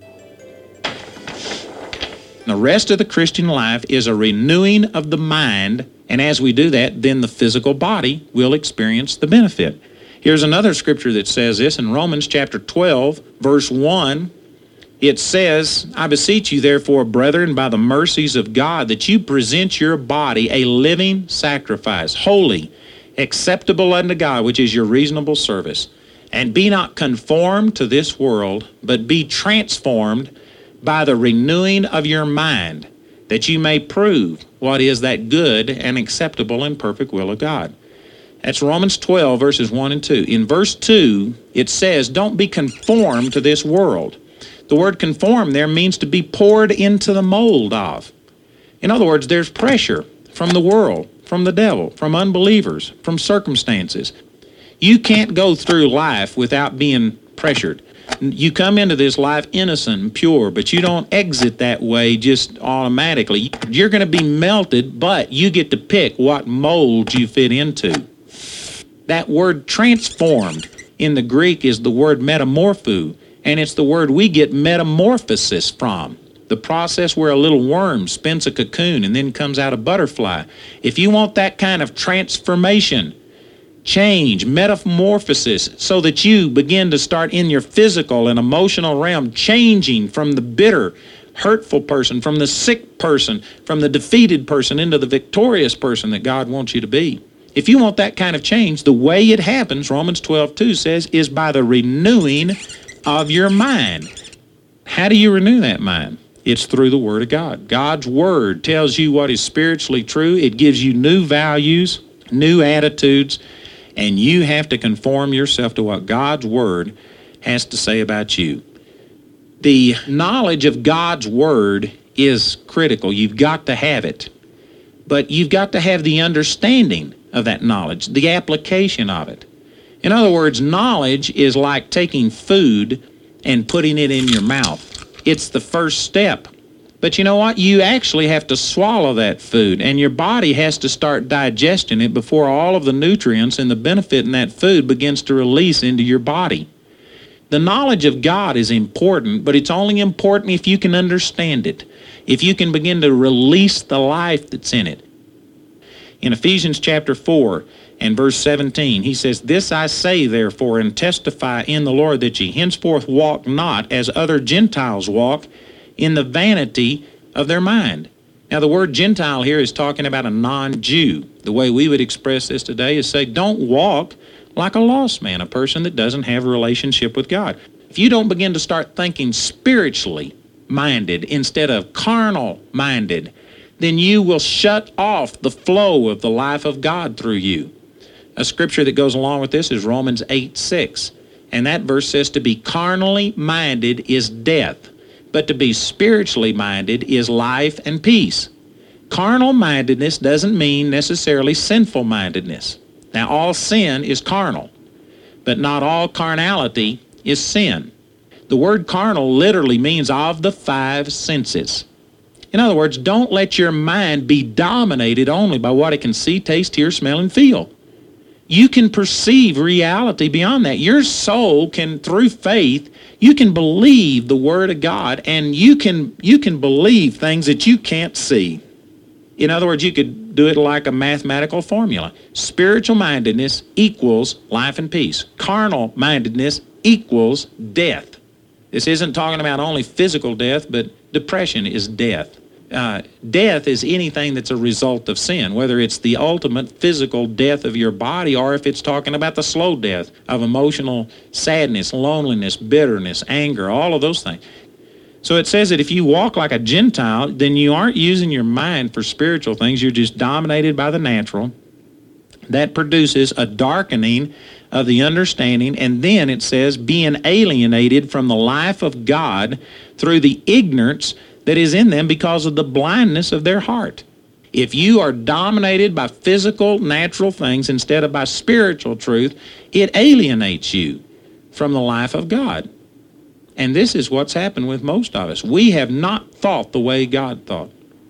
The rest of the Christian life is a renewing of the mind, and as we do that, then the physical body will experience the benefit. Here's another scripture that says this in Romans chapter twelve, verse one. It says, I beseech you therefore, brethren, by the mercies of God, that you present your body a living sacrifice, holy, acceptable unto God, which is your reasonable service. And be not conformed to this world, but be transformed by the renewing of your mind, that you may prove what is that good and acceptable and perfect will of God. That's Romans twelve, verses one and two. In verse two, it says, don't be conformed to this world. The word conform there means to be poured into the mold of. In other words, there's pressure from the world, from the devil, from unbelievers, from circumstances. You can't go through life without being pressured. You come into this life innocent and pure, but you don't exit that way just automatically. You're going to be melted, but you get to pick what mold you fit into. That word transformed in the Greek is the word metamorpho, and it's the word we get metamorphosis from. The process where a little worm spins a cocoon and then comes out a butterfly. If you want that kind of transformation, change, metamorphosis, so that you begin to start in your physical and emotional realm changing from the bitter, hurtful person, from the sick person, from the defeated person into the victorious person that God wants you to be. If you want that kind of change, the way it happens, Romans twelve two says, is by the renewing of your mind. How do you renew that mind? It's through the Word of God. God's Word tells you what is spiritually true. It gives you new values, new attitudes, and you have to conform yourself to what God's Word has to say about you. The knowledge of God's Word is critical. You've got to have it. But you've got to have the understanding of that knowledge, the application of it. In other words, knowledge is like taking food and putting it in your mouth. It's the first step. But you know what? You actually have to swallow that food, and your body has to start digesting it before all of the nutrients and the benefit in that food begins to release into your body. The knowledge of God is important, but it's only important if you can understand it, if you can begin to release the life that's in it. In Ephesians chapter four and verse seventeen, he says, This I say therefore, and testify in the Lord, that ye henceforth walk not as other Gentiles walk, in the vanity of their mind. Now the word Gentile here is talking about a non-Jew. The way we would express this today is say, don't walk like a lost man, a person that doesn't have a relationship with God. If you don't begin to start thinking spiritually minded instead of carnal minded, then you will shut off the flow of the life of God through you. A scripture that goes along with this is Romans eight six. And that verse says, to be carnally minded is death, but to be spiritually minded is life and peace. Carnal mindedness doesn't mean necessarily sinful mindedness. Now, all sin is carnal, but not all carnality is sin. The word carnal literally means of the five senses. In other words, don't let your mind be dominated only by what it can see, taste, hear, smell, and feel. You can perceive reality beyond that. Your soul can, through faith, you can believe the Word of God, and you can you can believe things that you can't see. In other words, you could do it like a mathematical formula. Spiritual mindedness equals life and peace. Carnal mindedness equals death. This isn't talking about only physical death, but depression is death. Uh, death is anything that's a result of sin, whether it's the ultimate physical death of your body or if it's talking about the slow death of emotional sadness, loneliness, bitterness, anger, all of those things. So it says that if you walk like a Gentile, then you aren't using your mind for spiritual things. You're just dominated by the natural. That produces a darkening of the understanding, and then it says being alienated from the life of God through the ignorance that is in them because of the blindness of their heart. If you are dominated by physical, natural things instead of by spiritual truth, it alienates you from the life of God. And this is what's happened with most of us. We have not thought the way God thought.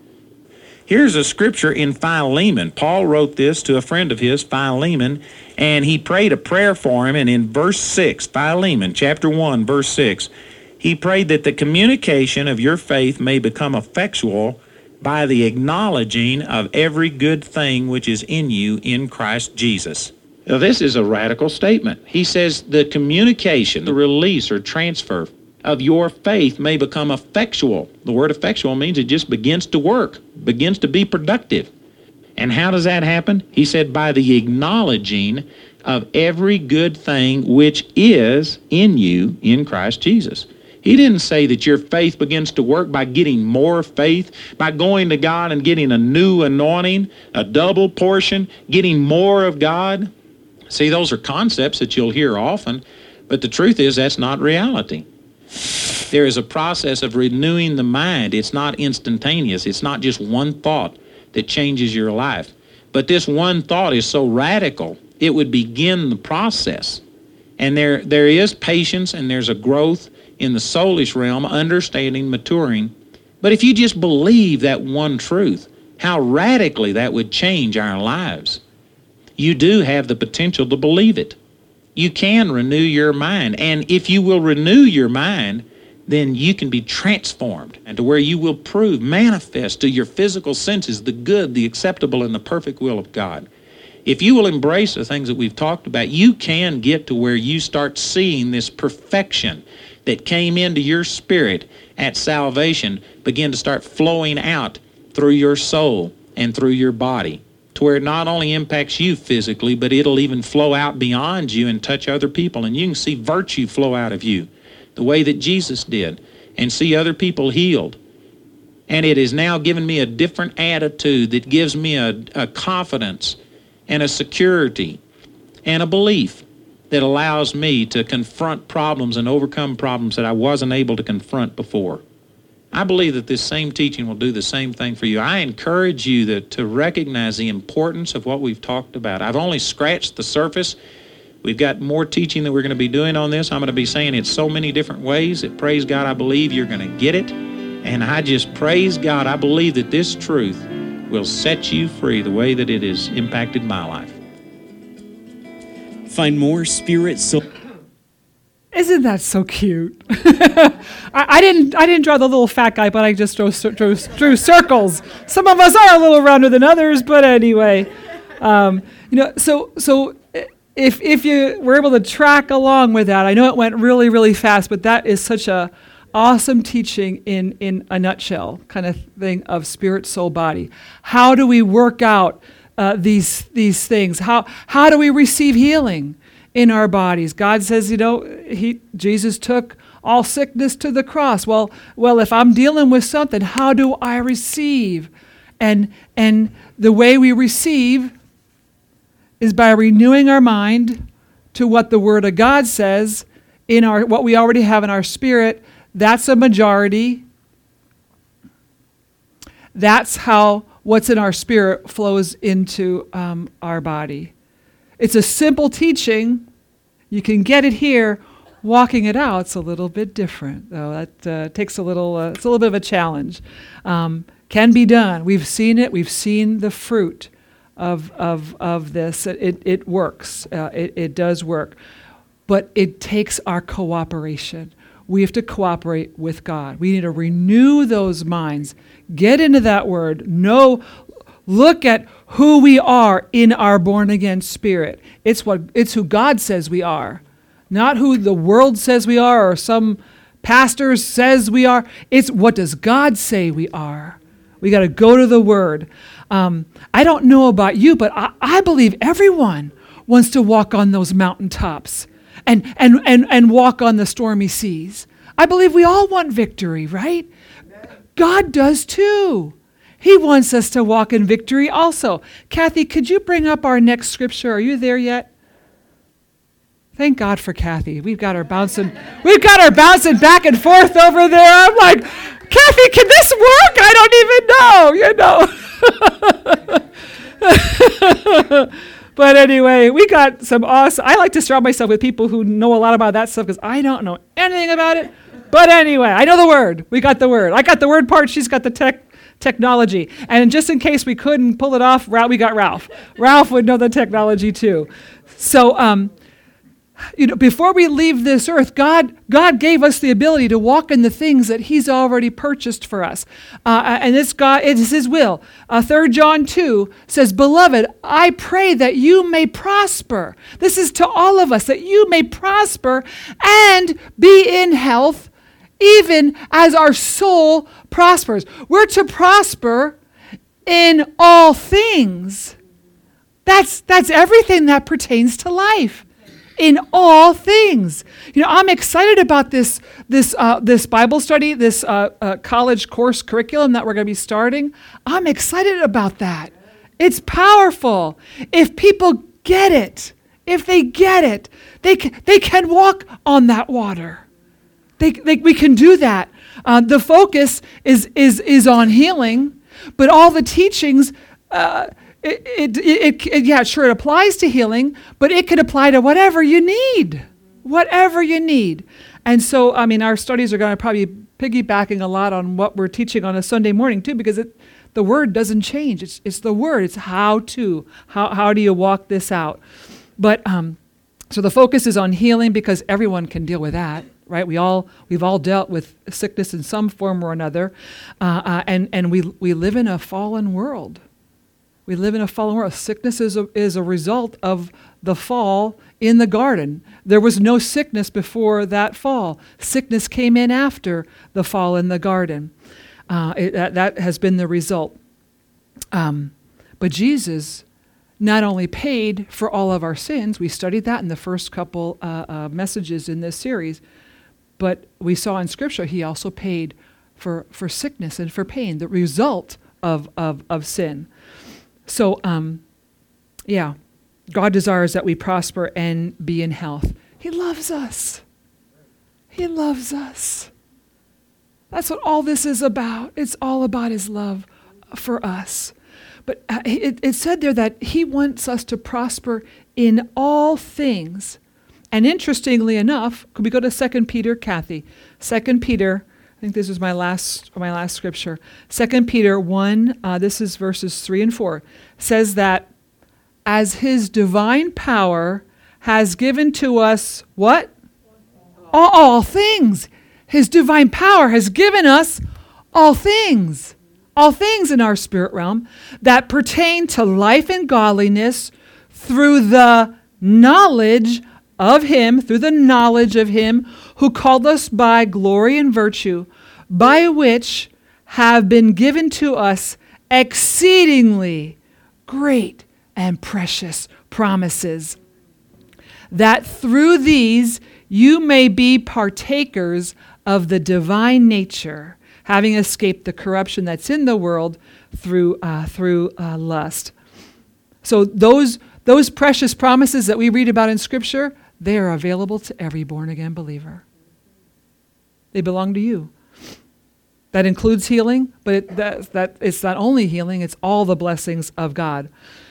Here's a scripture in Philemon. Paul wrote this to a friend of his, Philemon, and he prayed a prayer for him. And in verse six, Philemon, chapter one, verse six, he prayed that the communication of your faith may become effectual by the acknowledging of every good thing which is in you in Christ Jesus. Now, this is a radical statement. He says the communication, the release or transfer of your faith may become effectual. The word effectual means it just begins to work, begins to be productive. And how does that happen? He said by the acknowledging of every good thing which is in you in Christ Jesus. He didn't say that your faith begins to work by getting more faith, by going to God and getting a new anointing, a double portion, getting more of God. See, those are concepts that you'll hear often, but the truth is that's not reality. There is a process of renewing the mind. It's not instantaneous. It's not just one thought that changes your life. But this one thought is so radical, it would begin the process. And there, there is patience and there's a growth in the soulish realm, understanding, maturing. But if you just believe that one truth, how radically that would change our lives. You do have the potential to believe it. You can renew your mind. And if you will renew your mind, then you can be transformed and to where you will prove, manifest to your physical senses the good, the acceptable, and the perfect will of God. If you will embrace the things that we've talked about, you can get to where you start seeing this perfection that came into your spirit at salvation begin to start flowing out through your soul and through your body, to where it not only impacts you physically, but it'll even flow out beyond you and touch other people. And you can see virtue flow out of you the way that Jesus did and see other people healed. And it has now given me a different attitude that gives me a, a confidence and a security and a belief that allows me to confront problems and overcome problems that I wasn't able to confront before. I believe that this same teaching will do the same thing for you. I encourage you to, to recognize the importance of what we've talked about. I've only scratched the surface. We've got more teaching that we're going to be doing on this. I'm going to be saying it so many different ways that, praise God, I believe you're going to get it. And I just praise God, I believe that this truth will set you free the way that it has impacted my life. Find more Spirit Soul. Isn't that so cute? I, I didn't. I didn't draw the little fat guy, but I just drew, drew, drew circles. Some of us are a little rounder than others, but anyway, um, you know. So, so if if you were able to track along with that, I know it went really, really fast, but that is such a awesome teaching in in a nutshell, kind of thing of spirit, soul, body. How do we work out Uh, these these things? How how do we receive healing in our bodies? God says, you know, he Jesus took all sickness to the cross. Well, well, if I'm dealing with something, how do I receive? And and the way we receive is by renewing our mind to what the Word of God says in our what we already have in our spirit. That's a majority. That's how what's in our spirit flows into um, our body. It's a simple teaching. You can get it here. Walking it out, it's a little bit different, though. That uh, takes a little. Uh, it's a little bit of a challenge. Um, can be done. We've seen it. We've seen the fruit of of of this. It it works. Uh, it it does work, but it takes our cooperation. We have to cooperate with God. We need to renew those minds. Get into that word. Know, look at who we are in our born-again spirit. It's what it's who God says we are, not who the world says we are or some pastor says we are. It's what does God say we are. We got to go to the word. Um, I don't know about you, but I, I believe everyone wants to walk on those mountaintops and, and, and, and walk on the stormy seas. I believe we all want victory, right? God does too. He wants us to walk in victory also. Kathy, could you bring up our next scripture? Are you there yet? Thank God for Kathy. We've got her bouncing. We've got her bouncing back and forth over there. I'm like, Kathy, can this work? I don't even know, you know. But anyway, we got some awesome. I like to surround myself with people who know a lot about that stuff because I don't know anything about it. But anyway, I know the word. We got the word. I got the word part. She's got the tech technology. And just in case we couldn't pull it off, we got Ralph. Ralph would know the technology too. So, um, you know, before we leave this earth, God, God gave us the ability to walk in the things that He's already purchased for us, uh, and it's God, it is His will. Uh, Third John two says, "Beloved, I pray that you may prosper." This is to all of us, that you may prosper and be in health, even as our soul prospers. We're to prosper in all things. That's that's everything that pertains to life. In all things. You know, I'm excited about this this uh, this Bible study, this uh, uh, college course curriculum that we're going to be starting. I'm excited about that. It's powerful. If people get it, if they get it, they can, they can walk on that water. They, they we can do that. Uh, the focus is is is on healing, but all the teachings. Uh, It, it, it, it, yeah, sure, it applies to healing, but it could apply to whatever you need, whatever you need. And so, I mean, our studies are going to probably be piggybacking a lot on what we're teaching on a Sunday morning, too, because it, the word doesn't change. It's it's the word. It's how to. How, how do you walk this out? But um, so the focus is on healing because everyone can deal with that, right? We all, we've all dealt with sickness in some form or another, uh, uh, and, and we we live in a fallen world. We live in a fallen world. Sickness is a, is a result of the fall in the garden. There was no sickness before that fall. Sickness came in after the fall in the garden. Uh, it, that, that has been the result. Um, but Jesus not only paid for all of our sins, we studied that in the first couple uh, uh, messages in this series, but we saw in Scripture He also paid for, for sickness and for pain, the result of, of, of sin. So, um, yeah, God desires that we prosper and be in health. He loves us. He loves us. That's what all this is about. It's all about His love for us. But uh, it, it said there that He wants us to prosper in all things. And interestingly enough, could we go to Second Peter, Kathy? Second Peter, I think this is my last my last scripture. Second Peter one, uh, this is verses three and four, says that as His divine power has given to us what? All, all things. His divine power has given us all things. All things in our spirit realm that pertain to life and godliness through the knowledge of Him, through the knowledge of Him who called us by glory and virtue, by which have been given to us exceedingly great and precious promises, that through these you may be partakers of the divine nature, having escaped the corruption that's in the world through uh, through uh, lust. So those those precious promises that we read about in Scripture, they are available to every born-again believer. They belong to you. That includes healing, but it, that, that it's not only healing, it's all the blessings of God.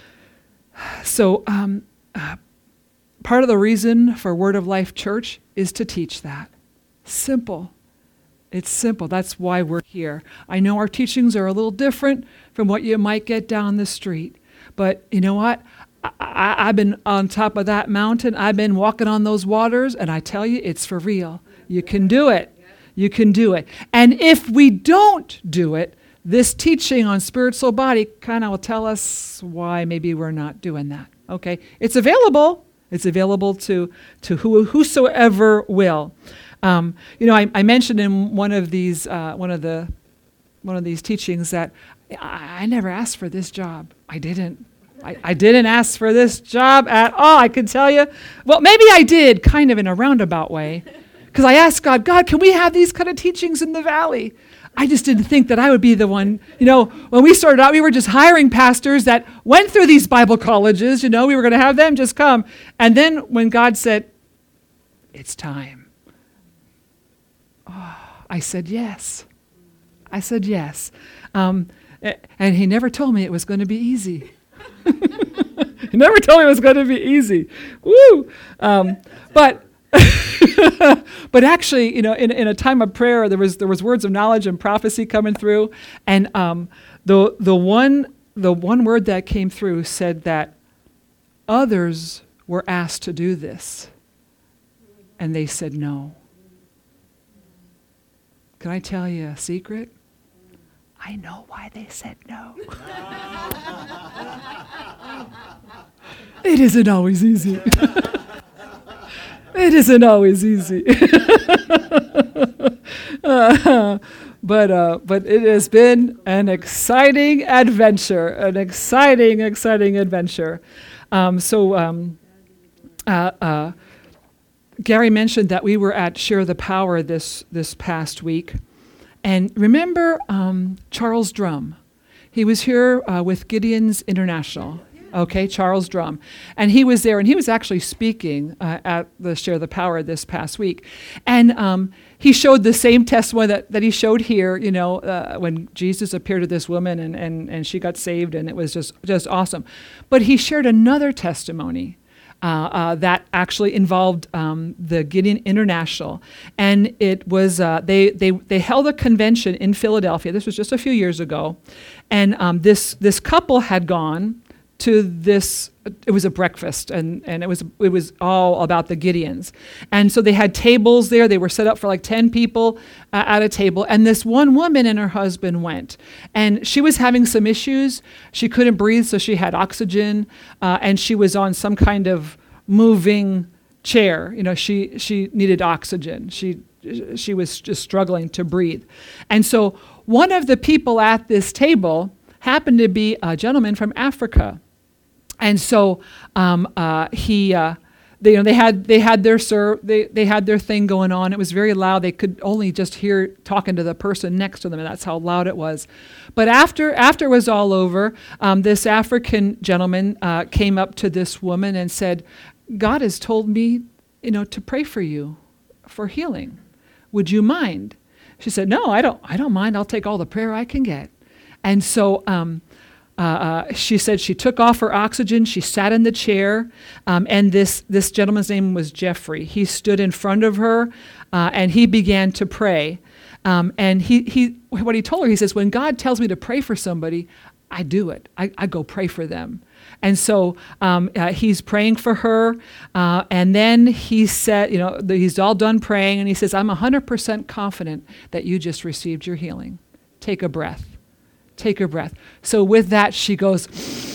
So um, uh, part of the reason for Word of Life Church is to teach that. Simple. It's simple. That's why we're here. I know our teachings are a little different from what you might get down the street. But you know what? I, I, I've been on top of that mountain. I've been walking on those waters, and I tell you, it's for real. You can do it. You can do it. And if we don't do it, this teaching on spirit, soul, body kind of will tell us why maybe we're not doing that. Okay? It's available. It's available to, to who, whosoever will. Um, you know, I, I mentioned in one of these, uh, one of the, one of these teachings that I, I never asked for this job. I didn't. I, I didn't ask for this job at all. I can tell you. Well, maybe I did, kind of in a roundabout way, because I asked God, God, can we have these kind of teachings in the valley? I just didn't think that I would be the one. You know, when we started out, we were just hiring pastors that went through these Bible colleges. You know, we were going to have them just come. And then when God said, it's time. Oh, I said yes. I said yes. Um, and he never told me it was going to be easy. He never told me it was going to be easy. Woo! Um, but but actually, you know, in, in a time of prayer, there was there was words of knowledge and prophecy coming through, and um, the the one the one word that came through said that others were asked to do this, and they said no. Can I tell you a secret? I know why they said no. It isn't always easy. It isn't always easy. uh, but uh, but it has been an exciting adventure, an exciting, exciting adventure. Um, so um, uh, uh, Gary mentioned that we were at Share the Power this this past week. And remember um, Charles Drum? He was here uh, with Gideon's International. Okay, Charles Drum. And he was there, and he was actually speaking uh, at the Share the Power this past week. And um, he showed the same testimony that, that he showed here, you know, uh, when Jesus appeared to this woman and, and, and she got saved, and it was just, just awesome. But he shared another testimony Uh, uh, that actually involved um, the Gideon International, and it was uh, they they they held a convention in Philadelphia. This was just a few years ago, and um, this this couple had gone to this. It was a breakfast, and, and it was it was all about the Gideons, and so they had tables there. They were set up for like ten people uh, at a table, and this one woman and her husband went, and she was having some issues. She couldn't breathe, so she had oxygen, uh, and she was on some kind of moving chair. You know, she she needed oxygen. She she was just struggling to breathe, and so one of the people at this table happened to be a gentleman from Africa. And so um, uh, he, uh, they, you know, they had they had their sir, they they had their thing going on. It was very loud. They could only just hear talking to the person next to them, and that's how loud it was. But after after it was all over, um, this African gentleman uh, came up to this woman and said, "God has told me, you know, to pray for you, for healing. Would you mind?" She said, "No, I don't. I don't mind. I'll take all the prayer I can get." And so. Um, Uh, uh, she said she took off her oxygen, she sat in the chair, um, and this, this gentleman's name was Jeffrey. He stood in front of her, uh, and he began to pray. Um, and he, he, what he told her, he says, when God tells me to pray for somebody, I do it. I, I go pray for them. And so um, uh, he's praying for her, uh, and then he said, you know, the, he's all done praying, and he says, I'm one hundred percent confident that you just received your healing. Take a breath. Take a breath. So with that, she goes,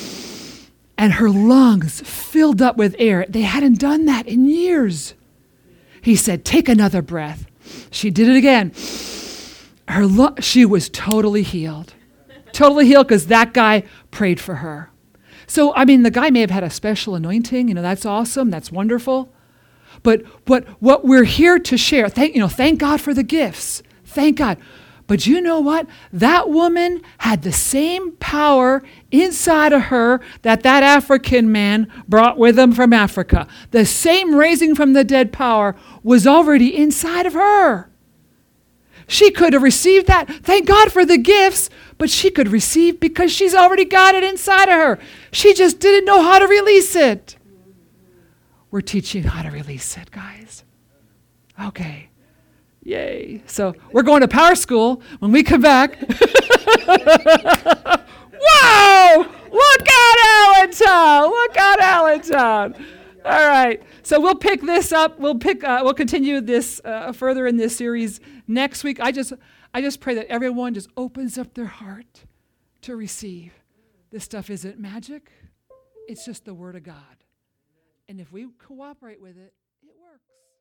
and her lungs filled up with air. They hadn't done that in years. He said, take another breath. She did it again. Her lu- she was totally healed. Totally healed because that guy prayed for her. So, I mean, the guy may have had a special anointing. You know, that's awesome. That's wonderful. But but what we're here to share, thank you know, thank God for the gifts. Thank God. But you know what? That woman had the same power inside of her that that African man brought with him from Africa. The same raising from the dead power was already inside of her. She could have received that. Thank God for the gifts, but she could receive because she's already got it inside of her. She just didn't know how to release it. We're teaching how to release it, guys. Okay. Yay. So we're going to Power School when we come back. Whoa! Look out, Allentown! Look out, Allentown! All right. So we'll pick this up. We'll pick. Uh, we'll continue this uh, further in this series next week. I just, I just pray that everyone just opens up their heart to receive. This stuff isn't magic. It's just the Word of God. And if we cooperate with it, it works.